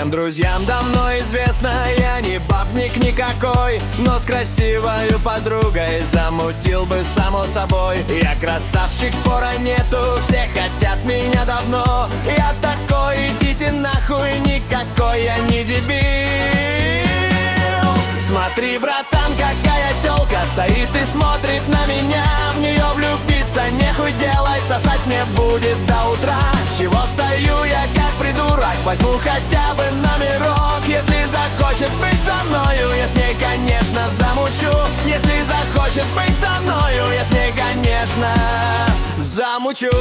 Всем друзьям давно известно, я не бабник никакой, но с красивою подругой замутил бы само собой. Я красавчик, спора нету, все хотят меня давно. Я такой, идите нахуй, никакой я не дебил. Смотри, братан, какая тёлка стоит и смотрит на меня. В неё влюбиться нехуй делать, сосать мне будет до утра. Чего стою я как придурок, возьму хотя бы номерок. Если захочет быть со мною, я с ней, конечно, замучу. Если захочет быть со мною, я с ней, конечно, замучу.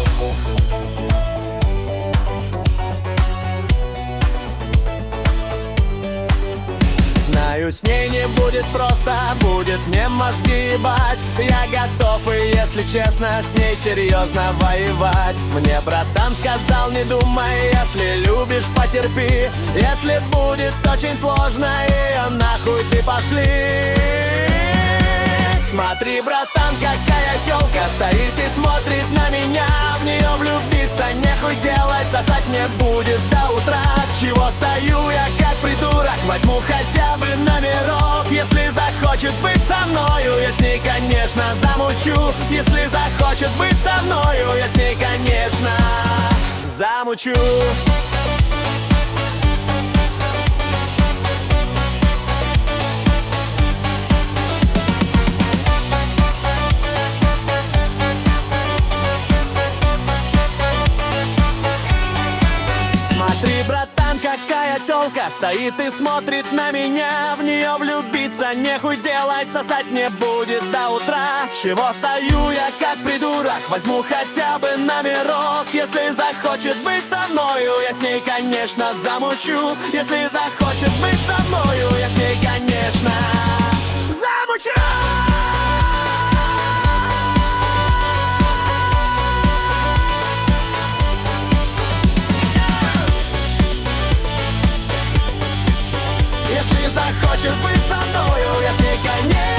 Знаю, с ней не будет просто, будет мне мозги ебать. Я готов и, если честно, с ней серьезно воевать. Мне братан сказал, не думай, если любишь, потерпи. Если будет очень сложно, ее нахуй ты пошли. Смотри, братан, какая тёлка стоит и смотрит на меня. В неё влюбиться нехуй делать, сосать мне будет до утра. Чего стою я как придурок, возьму хотя бы номерок. Если захочет быть со мною, я с ней, конечно, замучу. Если захочет быть со мною, я с ней, конечно, замучу. Смотри, братан, какая тёлка стоит и смотрит на меня. В неё влюбиться нехуй делать, сосать мне будет до утра. Чего стою я как придурок, возьму хотя бы номерок. Если захочет быть со мною, я с ней, конечно, замучу. Если захочет быть со мною, я с ней, конечно, замучу. Если захочет быть со мною, я с ней, конечно.